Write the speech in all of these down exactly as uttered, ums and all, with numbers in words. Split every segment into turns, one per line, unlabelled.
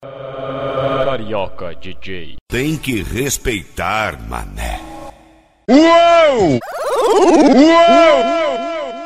Carioca D J.
Tem que respeitar, mané.
Uou! Uou!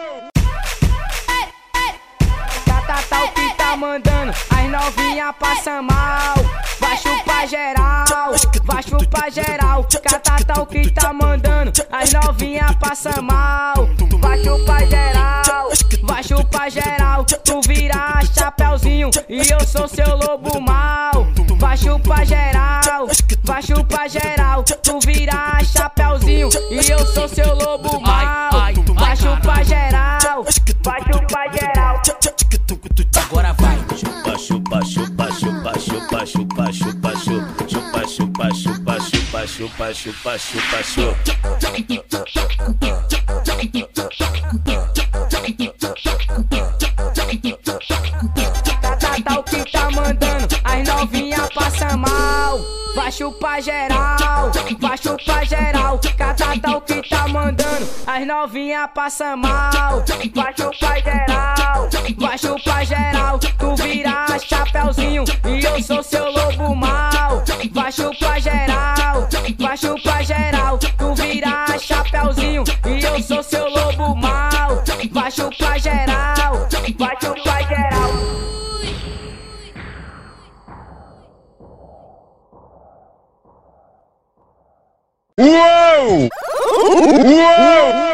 Catatal que tá mandando, as novinha passa mal. Vai chupar geral, vai chupar geral. Catatal que tá mandando, as novinha passa mal. Vai chupar geral, vai chupar geral. Tu vira chapeuzinho e eu sou seu lobo mal. Vai chupar geral, vai chupar geral. Tu vira chapeuzinho e eu sou seu lobo mal. Vai chupar geral, vai chupar geral.
Agora vai. Chupa, chupa, chupa, chupa, chupa, chupa, chupa, chupa, chupa, chupa, chupa, chupa, chupa, chupa, chupa.
Catatal que tá mandando, as novinha passa mal. Vai chupar geral, vai chupar geral. Catatal que tá mandando, as novinha passa mal. Vai chupar geral, vai chupar geral. Tu vira chapeuzinho e eu sou seu lobo mal. Vai chupar geral, vai chupar geral. Tu vira chapeuzinho e eu sou seu lobo mal. Vai chupar geral, vai chupar geral.
Uou! Uou!